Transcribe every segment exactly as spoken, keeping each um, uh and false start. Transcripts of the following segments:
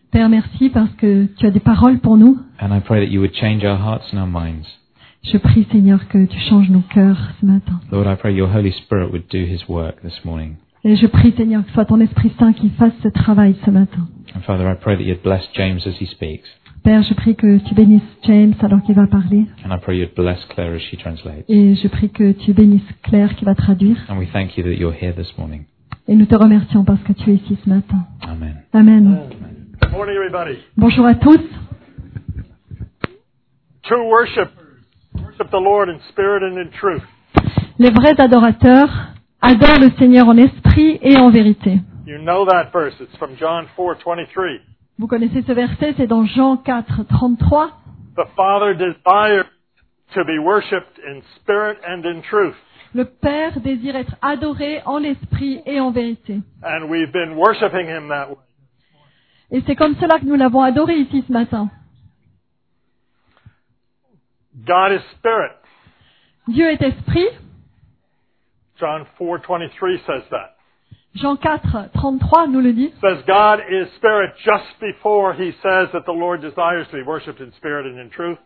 Père, merci parce que tu as des paroles pour nous. And I pray that you would change our hearts and our minds. Je prie, Seigneur, que tu changes nos cœurs ce matin. Lord, I pray your Holy Spirit would do his work this morning. Et je prie, Seigneur, que ce soit ton Esprit Saint qui fasse ce travail ce matin. And Father, I pray that you'd bless James as he speaks. Père, je prie que tu bénisses James alors qu'il va parler. And I pray you'd bless Claire as she translates. Et je prie que tu bénisses Claire qui va traduire. And we thank you that you're here this morning. Et nous te remercions parce que tu es ici ce matin. Amen. Amen. Good morning, everybody. Bonjour à tous. True worship, worship the Lord in spirit and in truth. Les vrais adorateurs adorent le Seigneur en esprit et en vérité. You know that verse. It's from John four twenty-three. Vous connaissez ce verset, c'est dans Jean quatre, trente-trois. The Father desires to be worshipped in spirit and in truth. Le Père désire être adoré en esprit et en vérité. And we've been worshiping Him that way. Et c'est comme cela que nous l'avons adoré ici ce matin. God is spirit. Dieu est esprit. John four twenty-three says that. Jean quatre, trente-trois nous le dit. It says God is spirit just before He says that the Lord desires to be worshipped in spirit and in truth.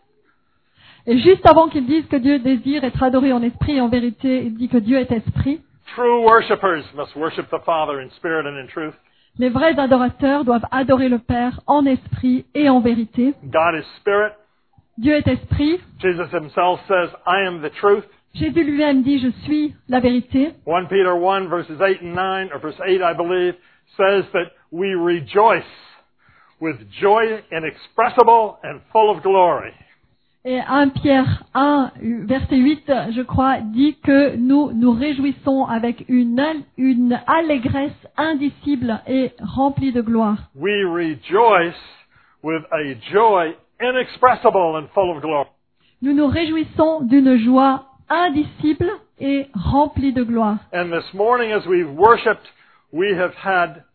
Et juste avant qu'il dise que Dieu désire être adoré en esprit et en vérité, il dit que Dieu est esprit. True worshipers must worship the Father in spirit and in truth. Les vrais adorateurs doivent adorer le Père en esprit et en vérité. God is spirit. Dieu est esprit. Jesus Himself says, I am the truth. Jésus lui-même dit, je suis la vérité. First Peter one verses eight and nine, or verse eight I believe, says that we rejoice with joy inexpressible and full of glory. Et premier Pierre un, verset huit, je crois, dit que nous nous réjouissons avec une, une allégresse indicible et remplie de gloire. We rejoice with a joy inexpressible and full of glory. Nous nous réjouissons d'une joie indicible et remplie de gloire. And this morning as we've worshipped, we have had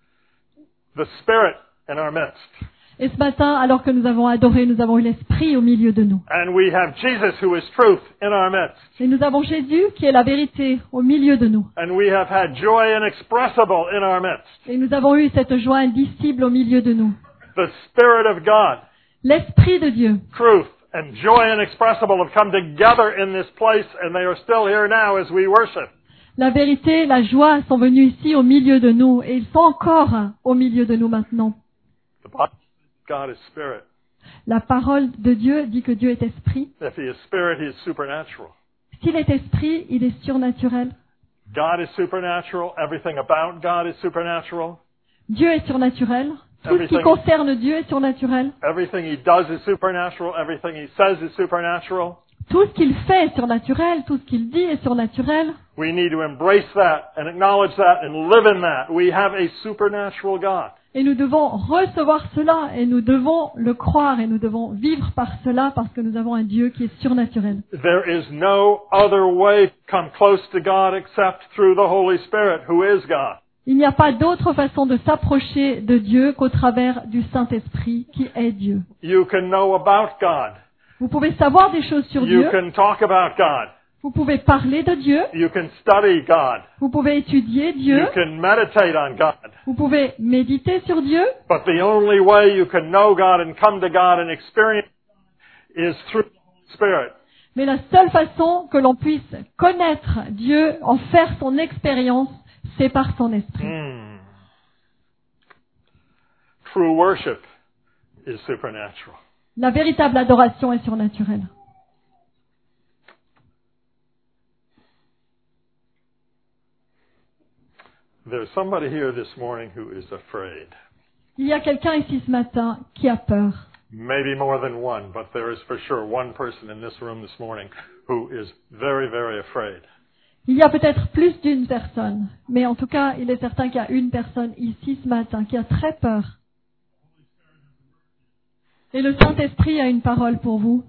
the Spirit in our midst. Et ce matin, alors que nous avons adoré, nous avons eu l'Esprit au milieu de nous. And we have Jesus who is truth in our midst. Et nous avons Jésus qui est la vérité au milieu de nous. And we have had joy inexpressible in our midst. Et nous avons eu cette joie indicible au milieu de nous. The Spirit of God, L'Esprit de Dieu, truth and joy inexpressible have come together in this place, and they are still here now as we worship. la vérité, la joie sont venus ici au milieu de nous. Et ils sont encore au milieu de nous maintenant. The Bible says God is spirit. La parole de Dieu dit que Dieu est esprit. If He is spirit, He is supernatural. S'il est esprit, il est surnaturel. God is supernatural. Everything about God is supernatural. Dieu est surnaturel. Tout ce qui Everything- concerne Dieu est surnaturel. Everything He does is supernatural. Everything He says is supernatural. Tout ce qu'il fait est surnaturel. Tout ce qu'il dit est surnaturel. We need to embrace that and acknowledge that and live in that. We have a supernatural God. Et nous devons recevoir cela et nous devons le croire et nous devons vivre par cela parce que nous avons un Dieu qui est surnaturel. There is no other way to come close to God except through the Holy Spirit, who is God. Il n'y a pas d'autre façon de s'approcher de Dieu qu'au travers du Saint-Esprit qui est Dieu. You can know about God. Vous pouvez savoir des choses sur You Dieu, can talk about God. vous pouvez parler de Dieu, You can study God. vous pouvez étudier Dieu, You can meditate on God. vous pouvez méditer sur Dieu, But the only way you can know God and come to God and experience God is through the Holy Spirit. mais la seule façon que l'on puisse connaître Dieu, en faire son expérience, c'est par son esprit. Hmm. True worship is supernatural. La véritable adoration est surnaturelle. There's somebody here this morning who is afraid. Il y a quelqu'un ici ce matin qui a peur. Maybe more than one, but there is for sure one person in this room this morning who is very, very afraid. Il y a peut-être plus d'une personne, mais en tout cas, il est certain qu'il y a une personne ici ce matin qui a très peur. Et le Saint-Esprit a une parole pour vous.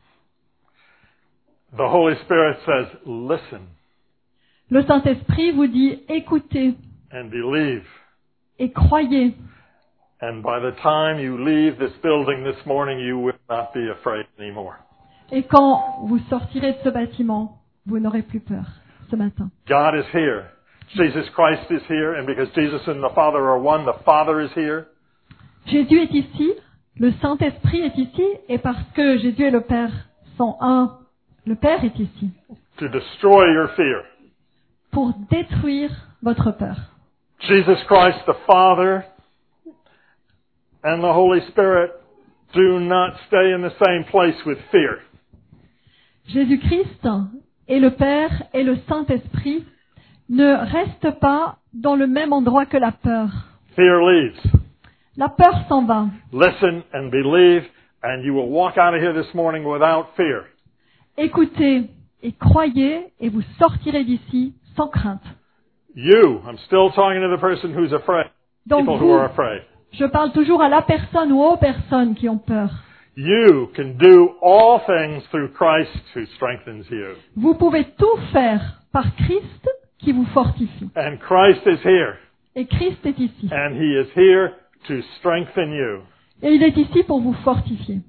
The Holy Spirit says, listen Le Saint-Esprit vous dit écoutez and believe. et croyez. And by the time you leave this building this morning, you will not be afraid anymore. Et quand vous sortirez de ce bâtiment, vous n'aurez plus peur ce matin. God is here. Jesus Christ is here. And because Jesus and the Father are one, the Father is here. Jésus est ici, le Saint-Esprit est ici, et parce que Jésus et le Père sont un, le Père est ici to destroy your fear. pour détruire votre peur. Jesus Christ, the Father, and the Holy Spirit do not stay in the same place with fear. Jésus-Christ et le Père et le Saint-Esprit ne restent pas dans le même endroit que la peur. Fear leaves. La peur s'en va. Listen and believe, and you will walk out of here this morning without fear. Écoutez et croyez, et vous sortirez d'ici sans crainte. You, I'm still talking to the person who's afraid. Donc People who vous, are afraid. je parle toujours à la personne ou aux personnes qui ont peur. You can do all things through Christ who strengthens you. Vous pouvez tout faire par Christ qui vous fortifie. And Christ is here, Et Christ est ici. and He is here to strengthen you. Et il est ici pour vous fortifier.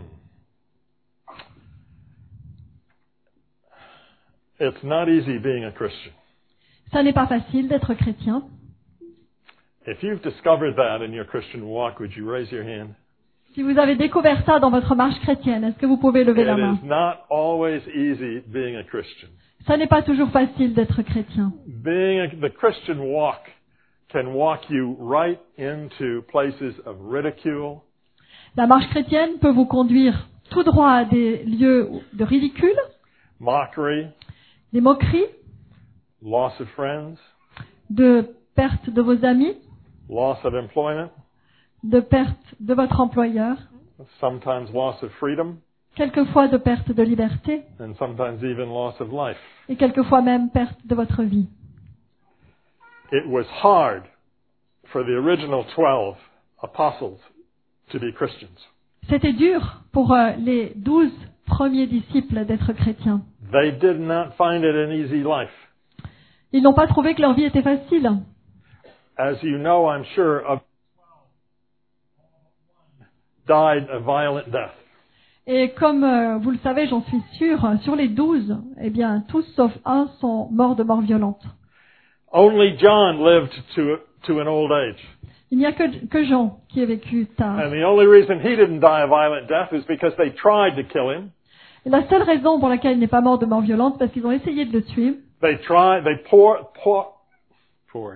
It's not easy being a Christian. Ça n'est pas facile d'être chrétien. If you've discovered that in your Christian walk, would you raise your hand? Si vous avez découvert ça dans votre marche chrétienne, est-ce que vous pouvez lever It la main? is not always easy being a Christian. Ça n'est pas toujours facile d'être chrétien. Being a, the Christian walk can walk you right into places of ridicule, La marche chrétienne peut vous conduire tout droit à des lieux de ridicule, mockery, des moqueries, loss of friends, de perte de vos amis, loss of employment, de perte de votre employeur, sometimes loss of freedom, quelquefois de perte de liberté, and sometimes even loss of life. et quelquefois même perte de votre vie. It was hard for the original twelve apostles to be Christians. C'était dur pour euh, les douze premiers disciples d'être chrétiens. They did not find it an easy life. Ils n'ont pas trouvé que leur vie était facile. As you know, I'm sure, of died a violent death. Et comme euh, vous le savez, j'en suis sûre, sur les douze, eh bien, tous sauf un sont morts de mort violente. Only John lived to, to an old age. Il n'y a que, que Jean qui a vécu tard. And the only reason he didn't die a violent death is because they tried to kill him. Et la seule raison pour laquelle il n'est pas mort de mort violente, parce qu'ils ont essayé de le tuer. They tried, they pour, pour, poured.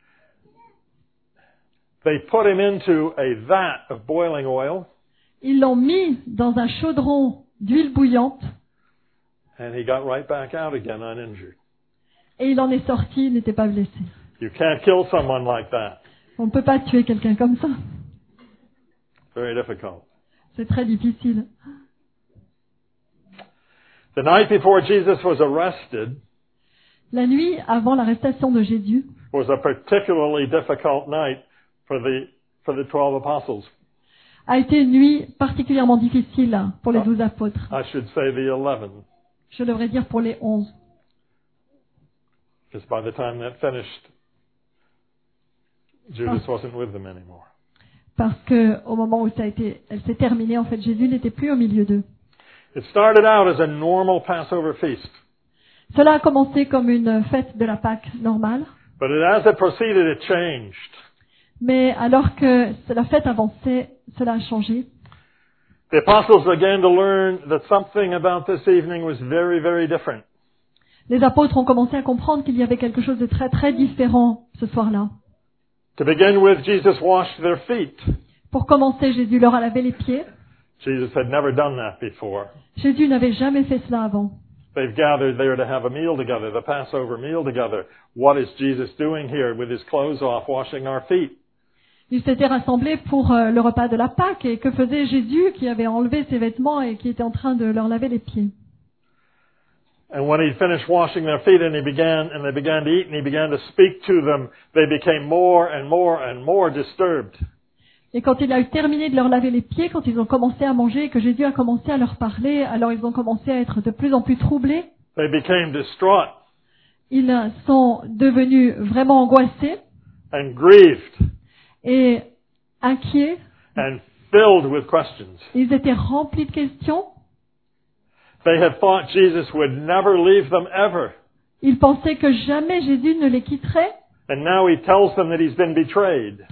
They put him into a vat of boiling oil, Ils l'ont mis dans un chaudron d'huile bouillante and he got right back out again uninjured. et il en est sorti, il n'était pas blessé. You can't kill someone like that. On ne peut pas tuer quelqu'un comme ça. Very difficult. C'est très difficile. The night before Jesus was arrested La nuit avant l'arrestation de Jésus was a particularly difficult night for the, for the twelve apostles. a été une nuit particulièrement difficile pour les douze apôtres. I should say the eleven, Je devrais dire pour les onze. because by the time that finished, Judas wasn't with them anymore. Parce que au moment où ça a été, elle s'est terminée, en fait, Jésus n'était plus au milieu d'eux. It started out as a normal Passover feast, Cela a commencé comme une fête de la Pâque normale, but it, as it proceeded, it changed. mais alors que la fête avançait, cela a changé. The apostles began to learn that something about this evening was very, very different. Les apôtres ont commencé à comprendre qu'il y avait quelque chose de très très différent ce soir-là. To begin with, Jesus washed their feet. Pour commencer, Jésus leur a lavé les pieds. Jesus had never done that before. Jésus n'avait jamais fait cela avant. They've gathered there to have a meal together, the Passover meal together. What is Jesus doing here with his clothes off, washing our feet? Ils s'étaient rassemblés pour euh, le repas de la Pâque. Et que faisait Jésus qui avait enlevé ses vêtements et qui était en train de leur laver les pieds? And when he finished washing their feet and he began, and they began to eat and he began to speak to them, they became more and more and more disturbed. Et quand il a eu terminé de leur laver les pieds, quand ils ont commencé à manger et que Jésus a commencé à leur parler, alors ils ont commencé à être de plus en plus troublés. They became distraught Ils sont devenus vraiment angoissés and grieved et inquiets. and filled with questions. Ils étaient remplis de questions. They had thought Jesus would never leave them ever. Ils pensaient que jamais Jésus ne les quitterait. And now he tells them that he's been betrayed.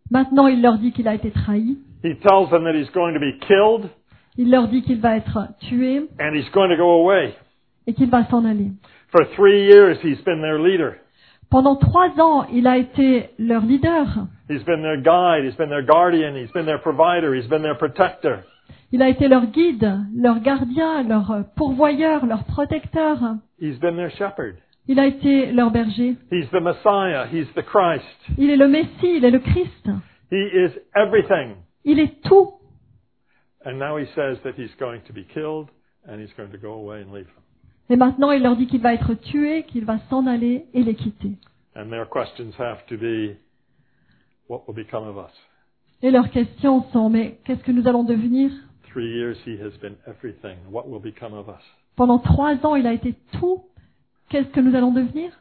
Maintenant, il leur dit qu'il a été trahi. He tells them that he's going to be killed Il leur dit qu'il va être tué and he's going to go away. et qu'il va s'en aller. For three years, he's been their leader. Pendant trois ans, il a été leur leader. He's been their guide. He's been their guardian. He's been their provider. He's been their protector. Il a été leur guide, leur gardien, leur pourvoyeur, leur protecteur. He's been their shepherd. Il a été leur berger. He's the Messiah. He's the Christ. Il est le Messie, il est le Christ. He is everything. Il est tout. And now he says that he's going to be killed and he's going to go away and leave them. Et maintenant, il leur dit qu'il va être tué, qu'il va s'en aller et les quitter. And their questions have to be, what will become of us? Et leurs questions sont, mais qu'est-ce que nous allons devenir? Three years he has been everything. What will become of us? Pendant trois ans, il a été tout. Qu'est-ce que nous allons devenir?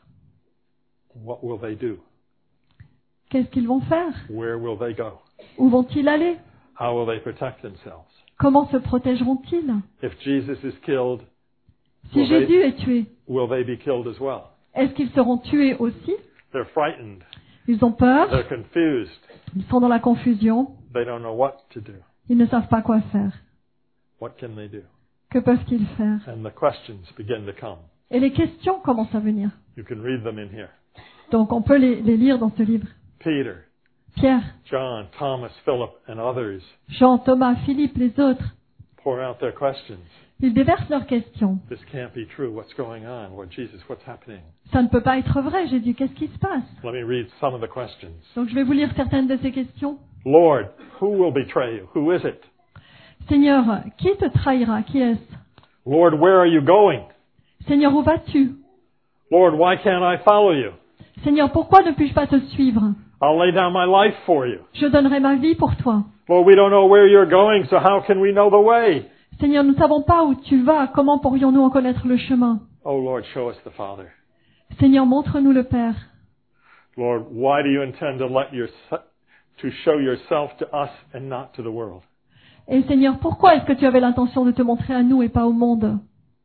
What will they do? Qu'est-ce qu'ils vont faire? Where will they go? Où vont-ils aller? How will they protect themselves? Comment se protégeront-ils? If Jesus is killed, Si will Jésus they, est tué, will they be killed as well? est-ce qu'ils seront tués aussi? They're frightened. Ils ont peur, They're confused. ils sont dans la confusion, They don't know what to do. ils ne savent pas quoi faire. What can they do? Que peuvent-ils faire? And the questions begin to come. Et les questions commencent à venir. You can read them in here. Donc on peut les, les lire dans ce livre. Peter, Pierre, John, Thomas, Philip, and others Jean, Thomas, Philippe, les autres, pour out their questions. ils déversent leurs questions. This can't be true. What's going on? Lord Jesus, what's happening? Ça ne peut pas être vrai, Jésus, qu'est-ce qui se passe? Let me read some of the questions. Donc je vais vous lire certaines de ces questions. Lord, who will betray you? Who is it? Seigneur, qui te trahira? Qui est-ce? Lord, where are you going? Seigneur, où vas-tu? Lord, why can't I follow you? Seigneur, pourquoi ne puis-je pas te suivre? I'll lay down my life for you. Je donnerai ma vie pour toi. Lord, we don't know where you're going, so how can we know the way? Seigneur, nous ne savons pas où tu vas. Comment pourrions-nous en connaître le chemin? Oh Lord, show us the Father. Seigneur, montre-nous le Père. Lord, why do you intend to let your to show yourself to us and not to the world? Et Seigneur, pourquoi est-ce que tu avais l'intention de te montrer à nous et pas au monde?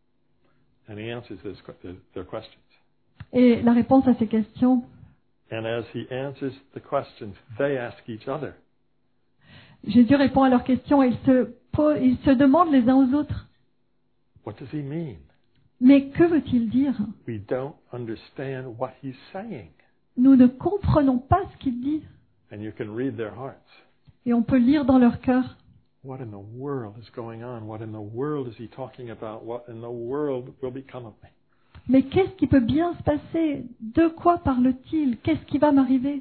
And he answers this, their questions. Et la réponse à ces questions, And as he answers the questions, they ask each other. Jésus répond à leurs questions et ils se, po- ils se demandent les uns aux autres. What does he mean? Mais que veut-il dire? We don't understand what he's saying. Nous ne comprenons pas ce qu'il dit. And you can read their hearts. Et on peut lire dans leur cœur. What in the world is going on? What in the world is he talking about? What in the world will become of me? Mais qu'est-ce qui peut bien se passer? De quoi parle-t-il? Qu'est-ce qui va m'arriver?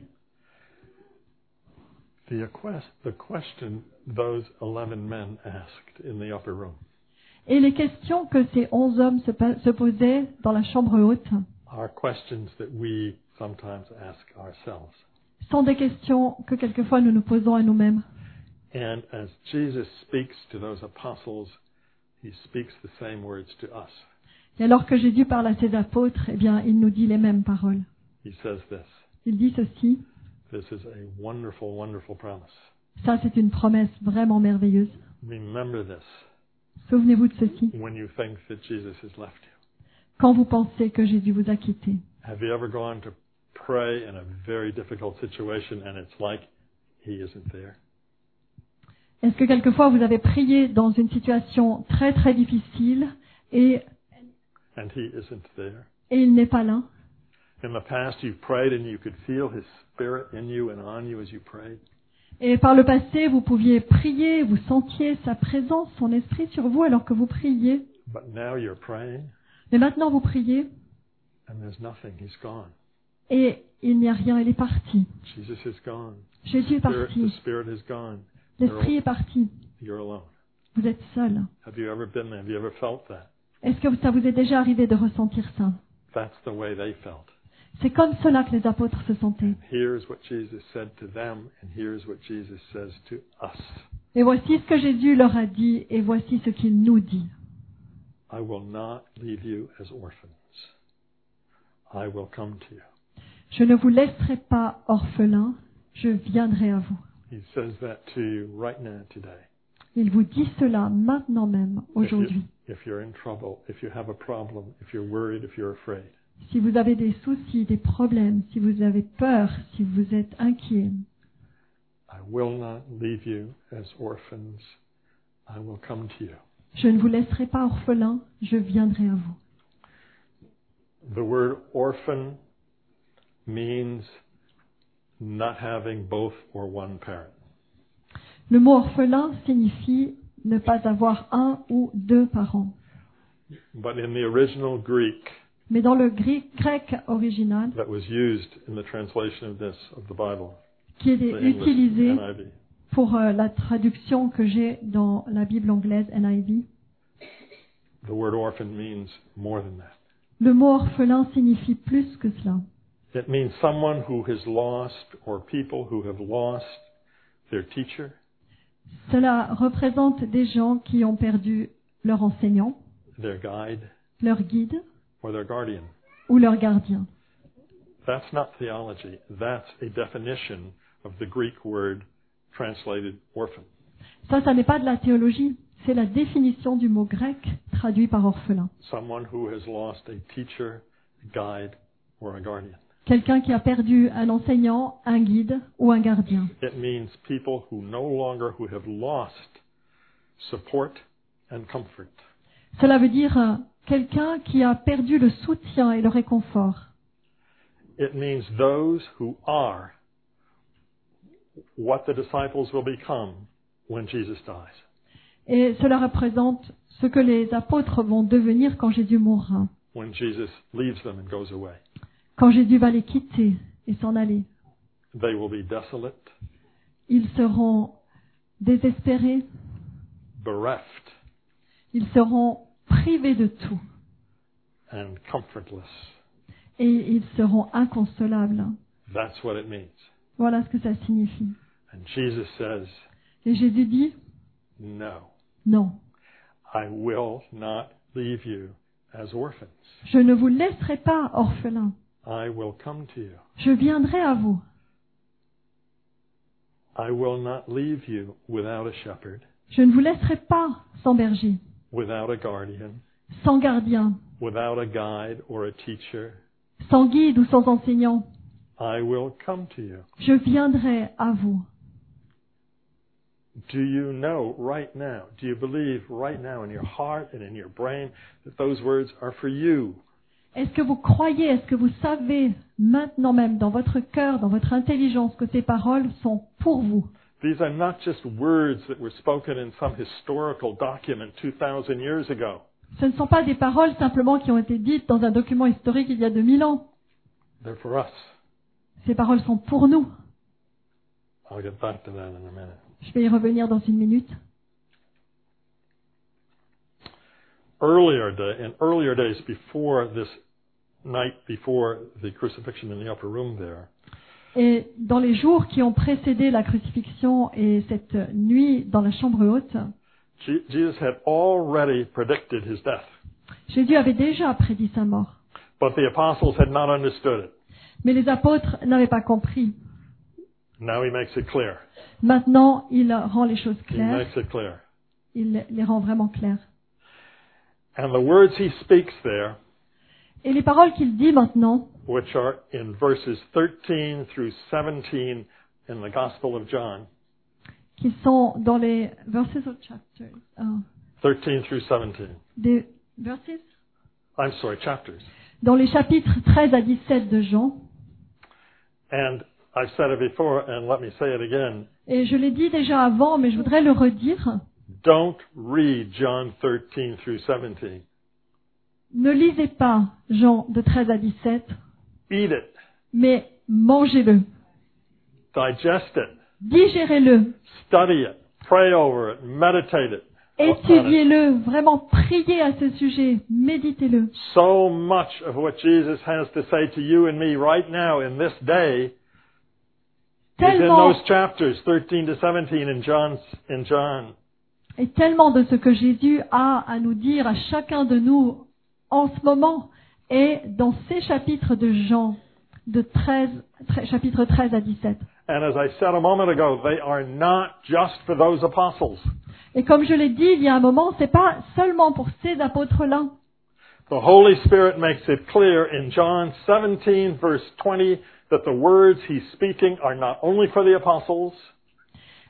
The, quest, the question those eleven men asked in the upper room Et les questions que ces onze hommes se, pa- se posaient dans la chambre haute are questions that we sometimes ask ourselves. sont des questions que quelquefois nous nous posons à nous-mêmes. And as Jesus speaks to those apostles, he speaks the same words to us. Et alors que Jésus parle à ses apôtres, eh bien, il nous dit les mêmes paroles. He says this. Il dit ceci. This is a wonderful, wonderful promise. Ça, c'est une promesse vraiment merveilleuse. Remember this Souvenez-vous de ceci. when you think that Jesus has left you. Quand vous pensez que Jésus vous a quitté. Have you ever gone to pray in a very difficult situation and it's like he isn't there? Est-ce que quelquefois vous avez prié dans une situation très très difficile et, And he isn't there. et il n'est pas là? In the past you've prayed and you could feel his spirit in you and on you as you prayed. Et par le passé, vous pouviez prier, vous sentiez sa présence, son esprit sur vous alors que vous priez. But now you're praying Mais maintenant vous priez and there's nothing. He's gone. et il n'y a rien, il est parti. Jesus is gone. Jésus est Spirit, the parti. spirit is gone. L'esprit est parti. You're alone. Vous êtes seul. Have you ever been there? Have you ever felt that? Est-ce que ça vous est déjà arrivé de ressentir ça? That's the way they felt. C'est comme cela que les apôtres se sentaient. Here's what Jesus said to them, and here's what Jesus says to us. Et voici ce que Jésus leur a dit, et voici ce qu'il nous dit. I will not leave you as orphans. I will come to you. Je ne vous laisserai pas orphelins, je viendrai à vous. He says that to you right now today. Il vous dit cela maintenant même, aujourd'hui. If, you, if you're in trouble, if you have a problem, if you're worried, if you're afraid, Si vous avez des soucis, des problèmes, si vous avez peur, si vous êtes inquiet, I will not leave you as orphans. I will come to you. Je ne vous laisserai pas orphelins, je viendrai à vous. The word orphan means not having both or one parent. Le mot orphelin signifie ne pas avoir un ou deux parents. But in the original Greek Mais dans le gri- grec original, that was used in the translation of this, of the Bible, qui est the English utilisé N I V, pour euh, la traduction que j'ai dans la Bible anglaise N I V, the word orphan means more than that. le mot orphelin signifie plus que cela. It means someone who has lost, or people who have lost their teacher, Cela représente des gens qui ont perdu leur enseignant, their guide, leur guide or their guardian. ou leur gardien. That's not theology. That's a definition of the Greek word translated orphan. Ça, ça n'est pas de la théologie, c'est la définition du mot grec traduit par orphelin. Someone who has lost a teacher, a guide, or a guardian. Quelqu'un qui a perdu un enseignant, un guide ou un gardien. It means people who no longer, who have lost support and comfort. Cela veut dire euh, quelqu'un qui a perdu le soutien et le réconfort. It means those who are what the disciples will become when Jesus dies. Et cela représente ce que les apôtres vont devenir quand Jésus mourra, When Jesus leaves them and goes away. quand Jésus va les quitter et s'en aller. They will be desolate, Ils seront désespérés, bereft, ils seront privés de tout and comfortless. et ils seront inconsolables. That's what it means. Voilà ce que ça signifie. And Jesus says, Et Jésus dit, no, non, I will not leave you as orphans. je ne vous laisserai pas orphelins, I will come to you. je viendrai à vous. I will not leave you without a shepherd, Je ne vous laisserai pas sans berger, without a guardian, sans gardien, without a guide or a teacher. sans guide ou sans enseignant. I will come to you. Je viendrai à vous. Do you know right now, do you believe right now in your heart and in your brain that those words are for you? Est-ce que vous croyez, est-ce que vous savez maintenant même dans votre cœur, dans votre intelligence que ces paroles sont pour vous? These are not just words that were spoken in some historical document two thousand years ago. Ce ne sont pas des paroles simplement qui ont été dites dans un document historique il y a deux mille ans. They're for us. Ces paroles sont pour nous. I'll get back to that in a minute. Je vais y revenir dans une minute. Earlier day, in earlier days before this night, before the crucifixion in the upper room there, Et dans les jours qui ont précédé la crucifixion et cette nuit dans la chambre haute, Je- Jesus had already predicted his death, Jésus avait déjà prédit sa mort. but the apostles had not understood it. Mais les apôtres n'avaient pas compris. Now he makes it clear. Maintenant, il rend les choses He claires. makes it clear. Il les rend vraiment claires. And the words he speaks there, Et les paroles qu'il dit maintenant, which are in verses thirteen through seventeen in the Gospel of John, qui sont dans les verses of chapters, ah, thirteen through seventeen. des verses, I'm sorry, chapters. dans les chapitres treize à dix-sept de Jean. And I've said it before, and let me say it again. Et je l'ai dit déjà avant, mais je voudrais le redire. Don't read John thirteen through seventeen. Ne lisez pas Jean de treize à dix-sept, Eat it. mais mangez-le, Digest it. digérez-le, Study it. Pray over it. Meditate it. on it. étudiez-le, vraiment priez à ce sujet, méditez-le. So much of what Jesus has to say to you and me right now in this day is in Tellement, those chapters, thirteen to seventeen in John's, in John. et tellement de ce que Jésus a à nous dire à chacun de nous en ce moment est dans ces chapitres de Jean, de treize, tre- chapitre treize à dix-sept. And as I said a moment ago, they are not just for those apostles. Et comme je l'ai dit il y a un moment, c'est pas seulement pour ces apôtres-là. The Holy Spirit makes it clear in John seventeen verse twenty that the words he's speaking are not only for the apostles,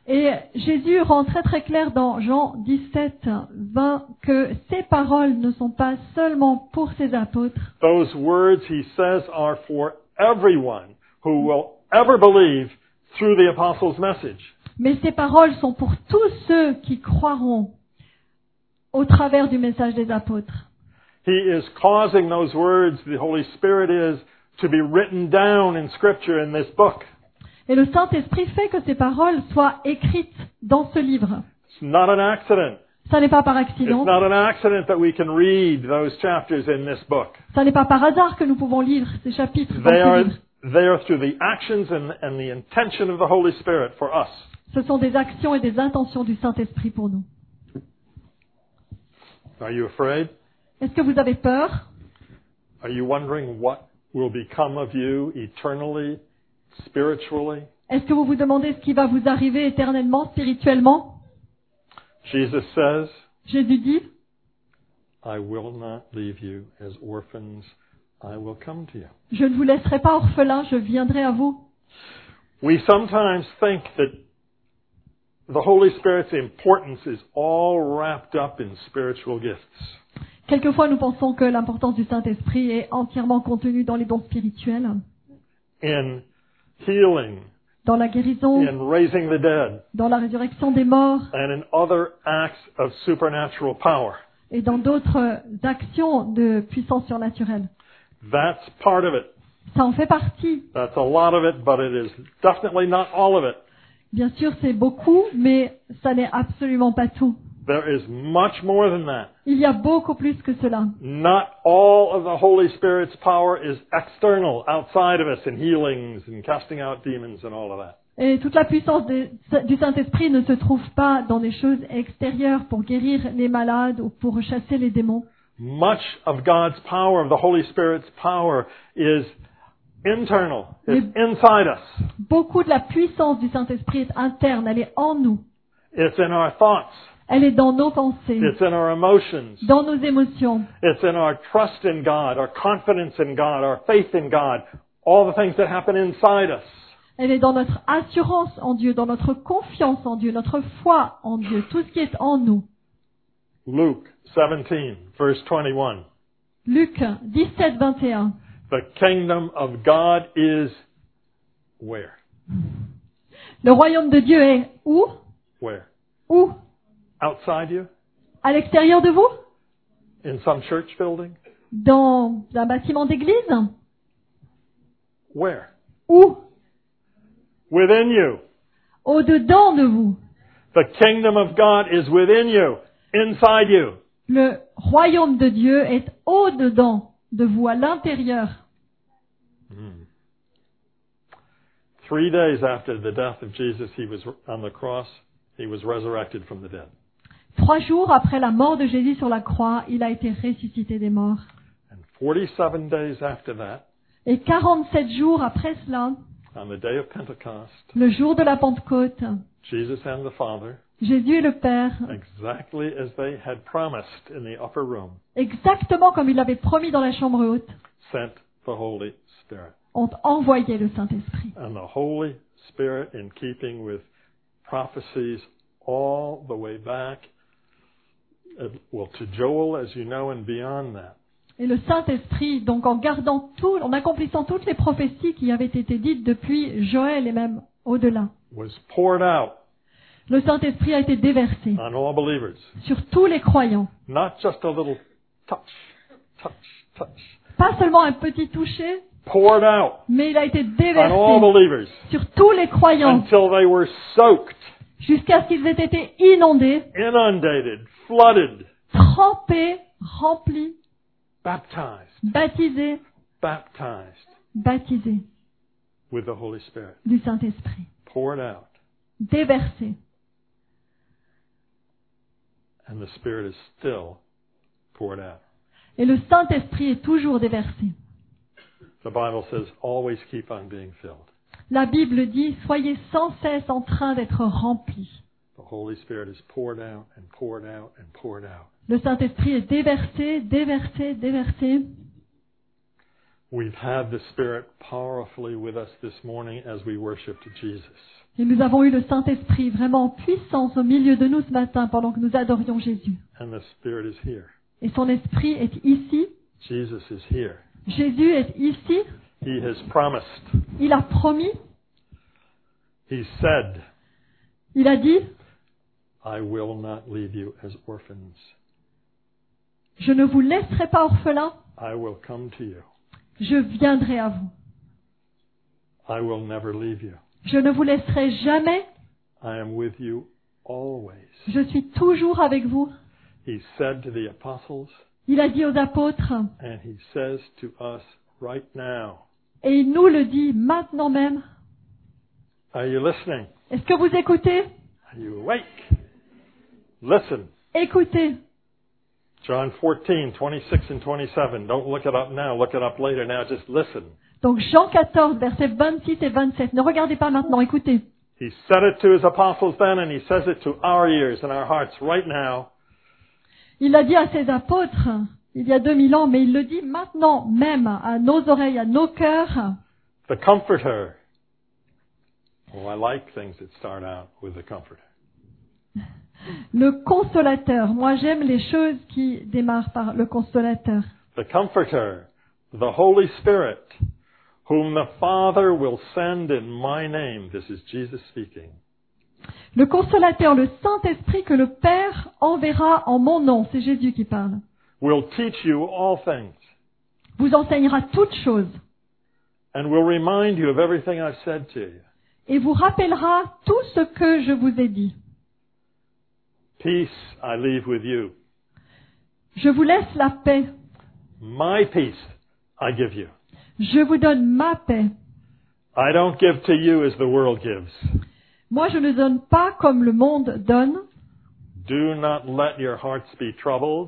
Et Jésus rend très très clair dans Jean dix-sept, vingt que ces paroles ne sont pas seulement pour ses apôtres, Those words, he says, are for everyone who will ever believe through the apostles' message. mais ces paroles sont pour tous ceux qui croiront au travers du message des apôtres. He is causing those words, the Holy Spirit is, to be written down in Scripture in this book. Et le Saint-Esprit fait que ces paroles soient écrites dans ce livre. It's not an accident. Ça n'est pas par It's accident. not an accident that we can read those chapters in this book. Ça n'est pas par hasard que nous pouvons lire ces chapitres dans They ce are livre. there through the actions and, and the intention of the Holy Spirit for us. Ce sont des actions et des intentions du Saint-Esprit pour nous. Are you afraid? Est-ce que vous avez peur? Are you wondering what will become of you eternally, spiritually? Est-ce que vous vous demandez ce qui va vous arriver éternellement, spirituellement? Jesus says, Jésus dit, I will not leave you as orphans. I will come to you. je ne vous laisserai pas orphelins, je viendrai à vous. We sometimes think that the Holy Spirit's importance is all wrapped up in spiritual gifts. Quelquefois, nous pensons que l'importance du Saint-Esprit est entièrement contenue dans les dons spirituels, In healing, dans la guérison, in raising the dead, dans la résurrection des morts and in other acts of supernatural power. et dans d'autres actions de puissance surnaturelle. That's part of it. Ça en fait partie. That's a lot of it, but it is definitely not all of it. Bien sûr, c'est beaucoup, mais ça n'est absolument pas tout. There is much more than that. Il y a beaucoup plus que cela. Not all of the Holy Spirit's power is external, outside of us, in healings and casting out demons and all of that. Et toute la puissance des- du Saint-Esprit ne se trouve pas dans des choses extérieures pour guérir les malades ou pour chasser les démons. Much of God's power, of the Holy Spirit's power, is internal. It's inside us. Beaucoup de la puissance du Saint-Esprit est interne, elle est en nous. It's in our thoughts. Elle est dans nos pensées, It's in our emotions. dans nos émotions. It's in our trust in God, our confidence in God, our faith in God, all the things that happen inside us. Elle est dans notre assurance en Dieu, dans notre confiance en Dieu, notre foi en Dieu, tout ce qui est en nous. Luke seventeen, verse twenty-one. Luc dix-sept, vingt et un. The kingdom of God is where? Le royaume de Dieu est où? Where? Où? Outside you? À l'extérieur de vous? In some church building? Dans un bâtiment d'église? Where? Où? Within you. Au-dedans de vous. The kingdom of God is within you, inside you. Le royaume de Dieu est au-dedans de vous, à l'intérieur. Three days after the death of Jesus, he was on the cross, he was resurrected from the dead. Trois jours après la mort de Jésus sur la croix, il a été ressuscité des morts. And forty-seven days after that, Et quarante-sept jours après cela, on the day of Pentecost, le jour de la Pentecôte, Jesus and the Father, Jésus et le Père, exactly as they had promised in the upper room, exactement comme il l'avait promis dans la chambre haute, sent the Holy Spirit. ont envoyé le Saint-Esprit. And the Holy Spirit, in keeping with prophecies all the way back, uh, well, to Joel, as you know, and beyond that, Et le Saint-Esprit, donc en gardant tout, en accomplissant toutes les prophéties qui avaient été dites depuis Joël et même au-delà, was poured out le Saint-Esprit a été déversé on all believers. sur tous les croyants. Not just a little touch, touch, touch. Pas seulement un petit toucher, Poured out mais il a été on all déversé believers sur tous les croyants until they were soaked, jusqu'à ce qu'ils aient été inondés, inundated, flooded, trempés, remplis, baptized, baptisés, baptized baptisés with the Holy Spirit. du Saint-Esprit, Poured out. déversés. And the Spirit is still poured out. Et le Saint-Esprit est toujours déversé. The Bible says, always keep on being filled. La Bible dit, soyez sans cesse en train d'être remplis. The Holy Spirit is poured out and poured out and poured out. Le Saint-Esprit est déversé, déversé, déversé. We've had the Spirit powerfully with us this morning as we worshiped Jesus. Et nous avons eu le Saint-Esprit vraiment en puissance au milieu de nous ce matin pendant que nous adorions Jésus. And the Spirit is here. Et son Esprit est ici. Jesus is here. Jésus est ici. He has promised. Il a promis. He said, Il a dit, I will not leave you as orphans. je ne vous laisserai pas orphelins. I will come to you. Je viendrai à vous. I will never leave you. Je ne vous laisserai jamais. I am with you always. Je suis toujours avec vous. He said to the apostles, Il a dit aux apôtres, and he says to us right now. et il nous le dit maintenant même. Are you listening? Est-ce que vous écoutez? Are you awake? Listen. Écoutez. John fourteen, twenty-six and twenty-seven. Don't look it up now. Look it up later. Now just listen. Donc Jean quatorze, versets vingt-six et vingt-sept. Ne regardez pas maintenant, écoutez. He said it to his apostles then, and he says it to our ears and our hearts right now. Il l'a dit à ses apôtres il y a deux mille ans, mais il le dit maintenant même à nos oreilles, à nos cœurs. The Comforter. Oh, I like things that start out with the Comforter. Le consolateur. Moi, j'aime les choses qui démarrent par le consolateur. The Comforter, the Holy Spirit, whom the Father will send in my name. This is Jesus speaking. Le consolateur, le Saint-Esprit que le Père enverra en mon nom. C'est Jésus qui parle. Will teach you all things Vous enseignera toutes choses and will remind you of everything I've said to you. et vous rappellera tout ce que je vous ai dit. Peace I leave with you. Je vous laisse la paix. My peace I give you. Je vous donne ma paix. I don't give to you as the world gives. Moi, je ne donne pas comme le monde donne. Do not let your hearts be troubled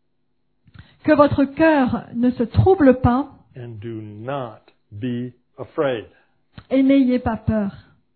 Que votre cœur ne se trouble pas and do not be afraid. et n'ayez pas peur.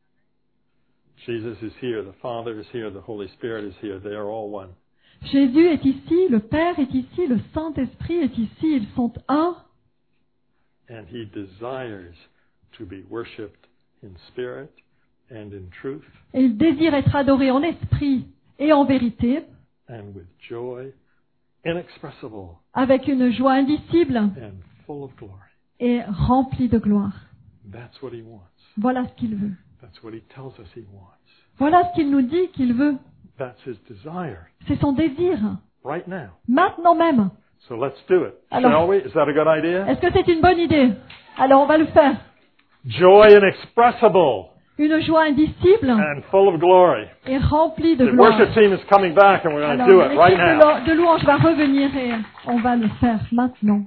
Jesus is here. The Father is here. The Holy Spirit is here. They are all one. Jésus est ici, le Père est ici, le Saint-Esprit est ici, ils sont un. And He desires to be worshipped in spirit and in truth Et il désire être adoré en esprit et en vérité, and with joy inexpressible avec une joie indicible and full of glory. et rempli de gloire. That's what He wants. Voilà ce qu'il veut. That's what He tells us He wants. Voilà ce qu'il nous dit qu'il veut. That's His desire C'est son désir. right now. Maintenant même. So let's do it. Alors- Shall we? Is that a good idea? Est-ce que c'est une bonne idée? Alors on va le faire. Joy inexpressible Une joie indicible and full of glory. et remplie de The gloire. worship team is coming back and we're going to Alors do it right l'équipe de now. lou- de louange va revenir et on va le faire maintenant.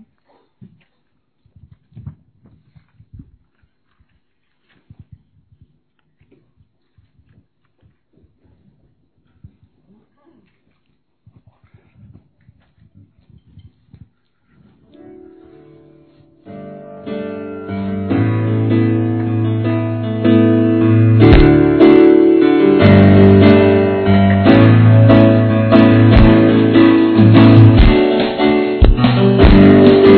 Thank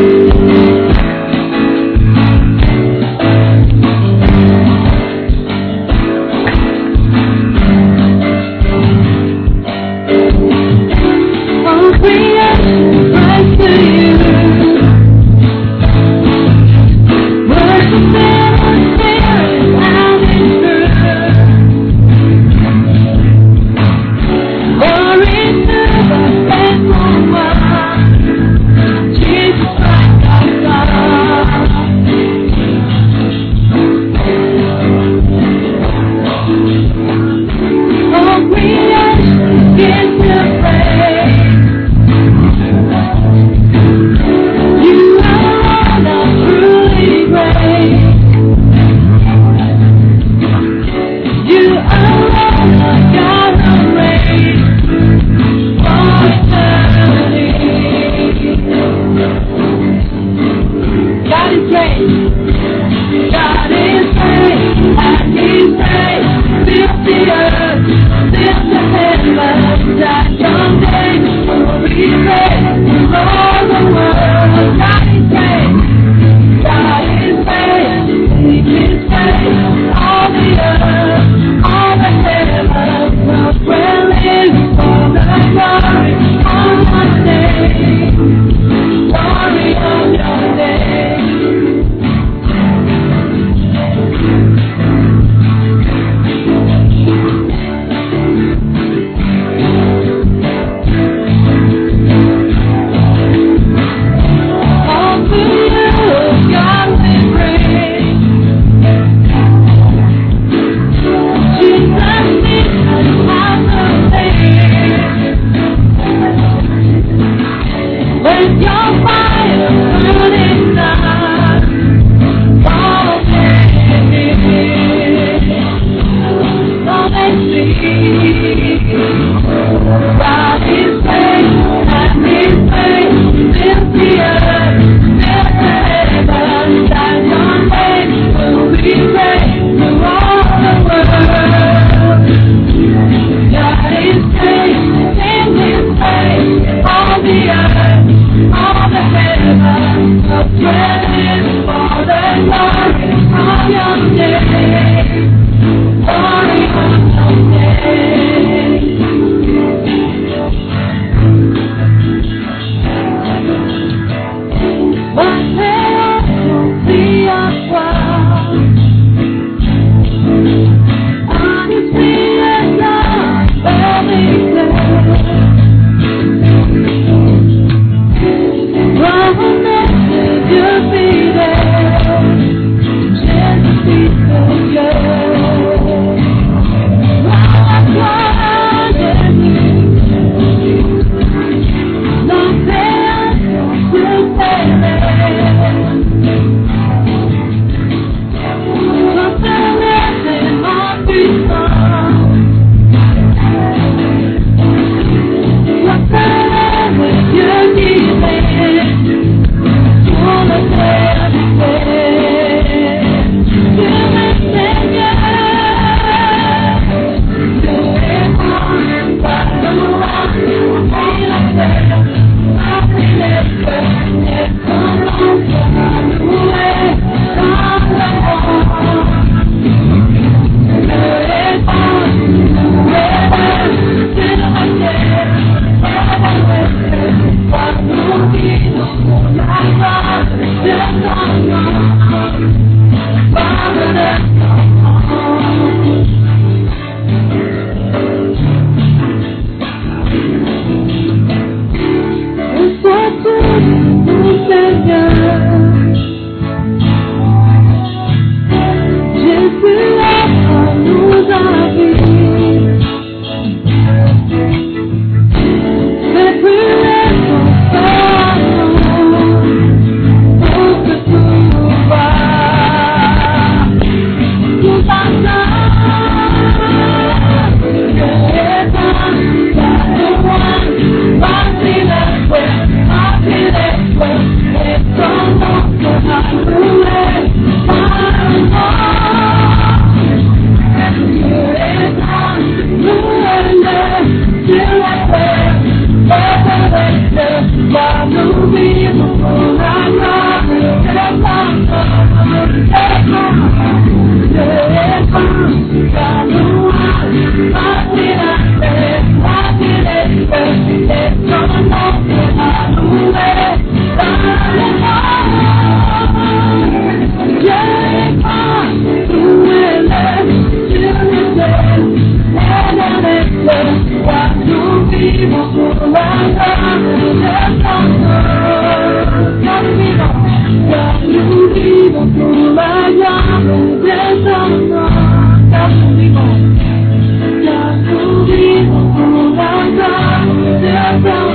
vivons pour la gloire de ton nom. Car nous vivons, car nous vivons pour la gloire de ton nom. Car nous vivons, car nous vivons pour la gloire de ton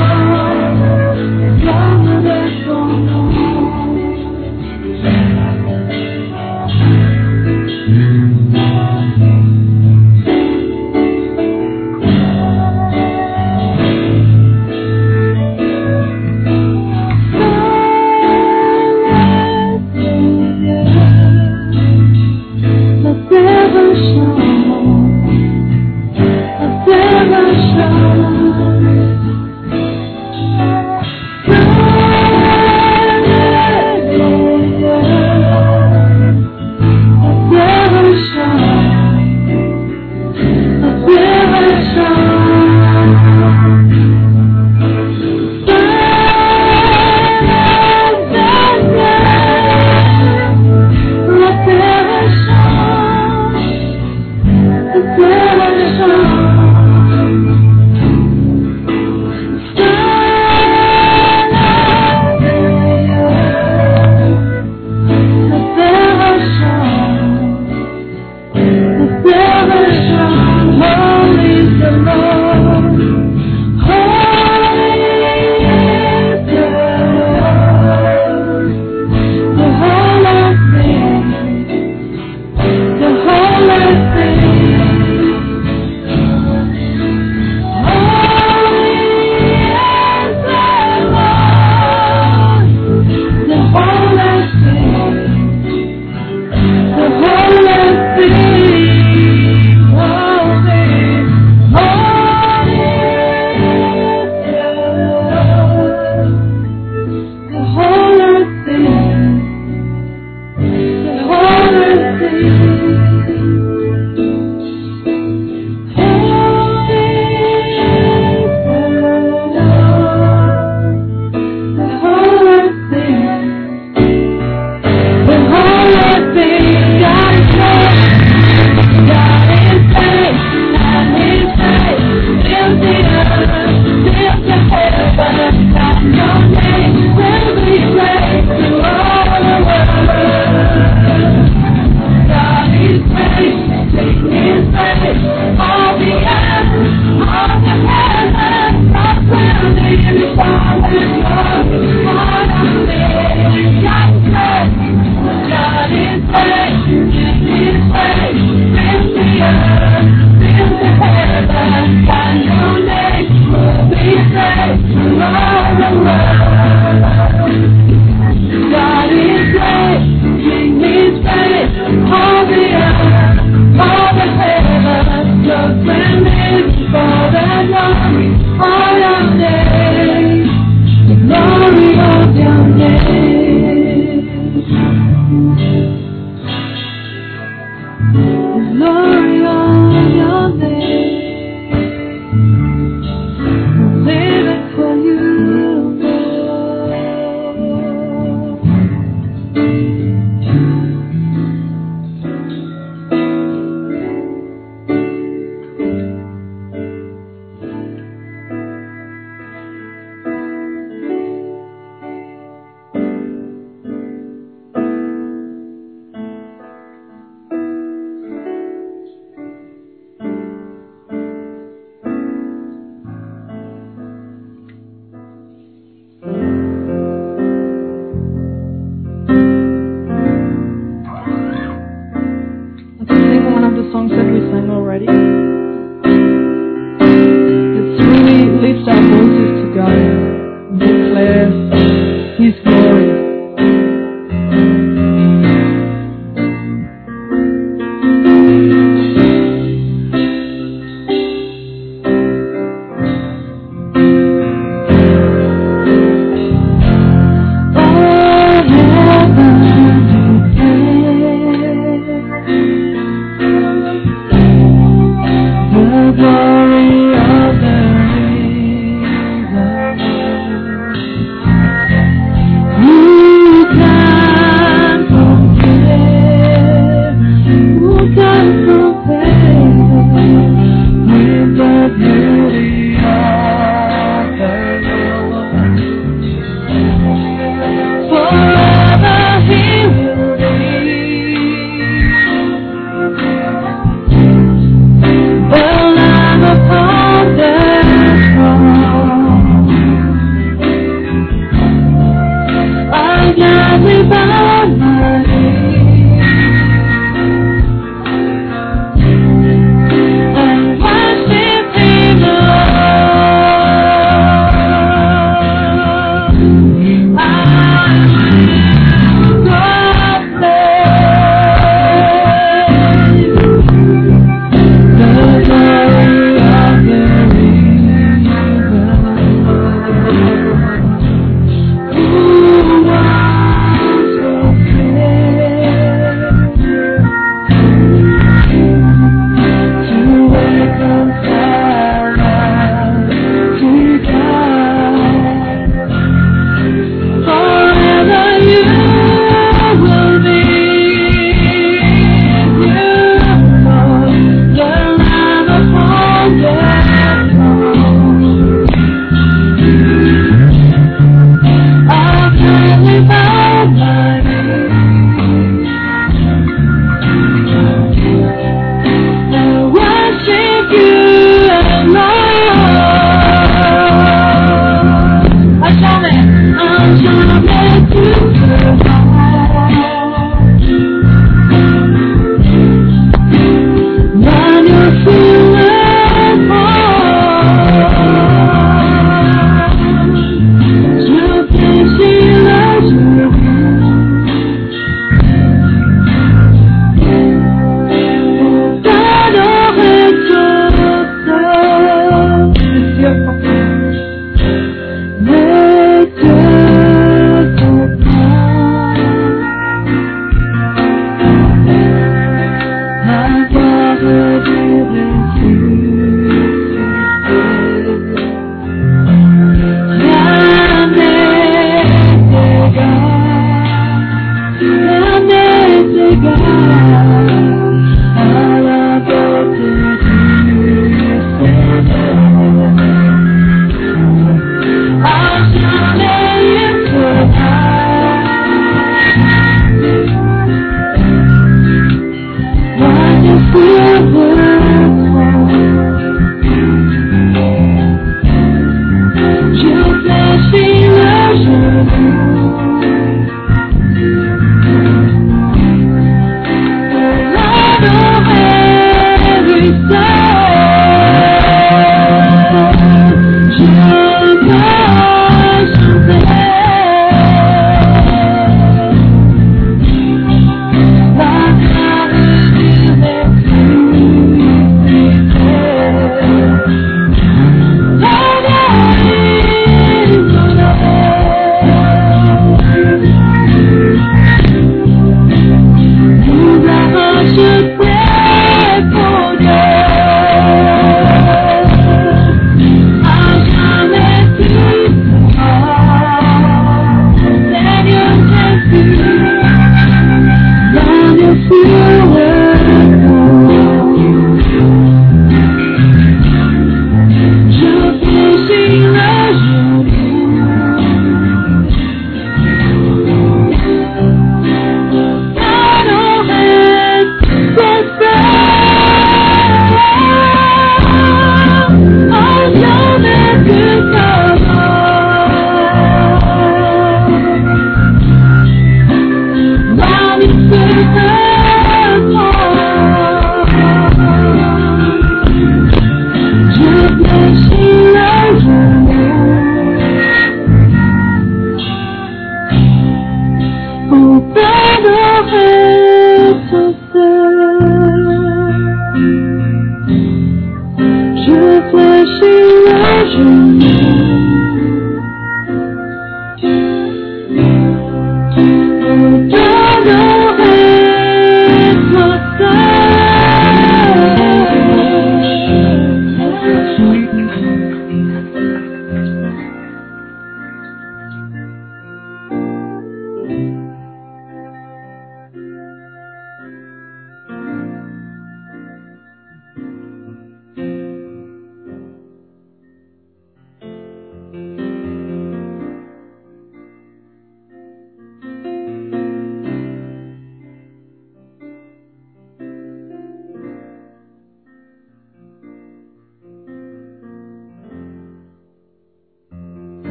nom. Gloire de ton nom.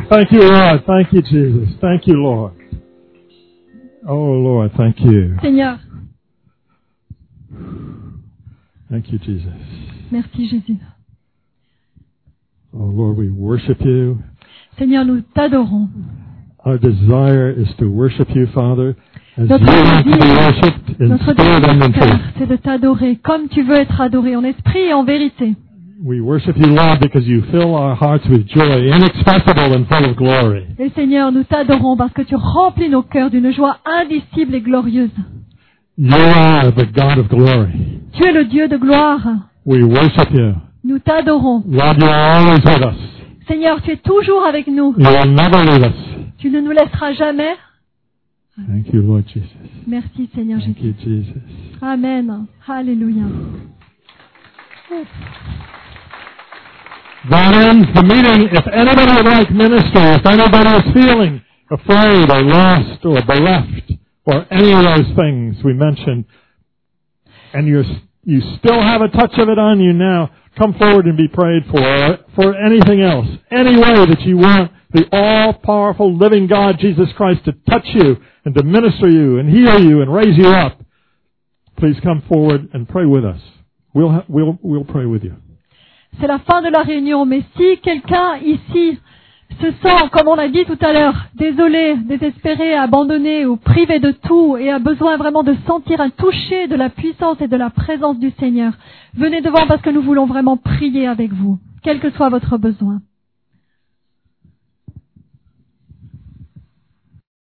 Thank you, Lord. Thank you, Jesus. Thank you, Lord. Oh, Lord, thank you. Seigneur, Thank you, Jesus. merci Jésus. Oh, Lord, we worship you. Seigneur, nous t'adorons. Our desire is to worship you, Father, as Notre you want to be désir, worshipped in notre spirit and in désir, truth. Père, c'est de t'adorer comme tu veux être adoré, en esprit et en vérité. We worship you, Lord, because you fill our hearts with joy, inexpressible and full of glory. Et Seigneur, nous t'adorons parce que tu remplis nos cœurs d'une joie indicible et glorieuse. You are the God of glory. Tu es le Dieu de gloire. We worship you. Nous t'adorons. Lord, you are always with us. Seigneur, tu es toujours avec nous. You will never leave us. Tu ne nous laisseras jamais. Thank you, Lord Jesus. Merci Seigneur Thank Jésus. you, Jesus. Amen. Alléluia. That ends the meeting. If anybody would like ministry, if anybody is feeling afraid or lost or bereft or any of those things we mentioned, and you're, you still have a touch of it on you now, come forward and be prayed for. Or for anything else, any way that you want the all-powerful living God, Jesus Christ, to touch you and to minister you and heal you and raise you up, please come forward and pray with us. We'll, ha- we'll, we'll pray with you. C'est la fin de la réunion, mais si quelqu'un ici se sent, comme on l'a dit tout à l'heure, désolé, désespéré, abandonné ou privé de tout et a besoin vraiment de sentir un toucher de la puissance et de la présence du Seigneur, venez devant parce que nous voulons vraiment prier avec vous, quel que soit votre besoin.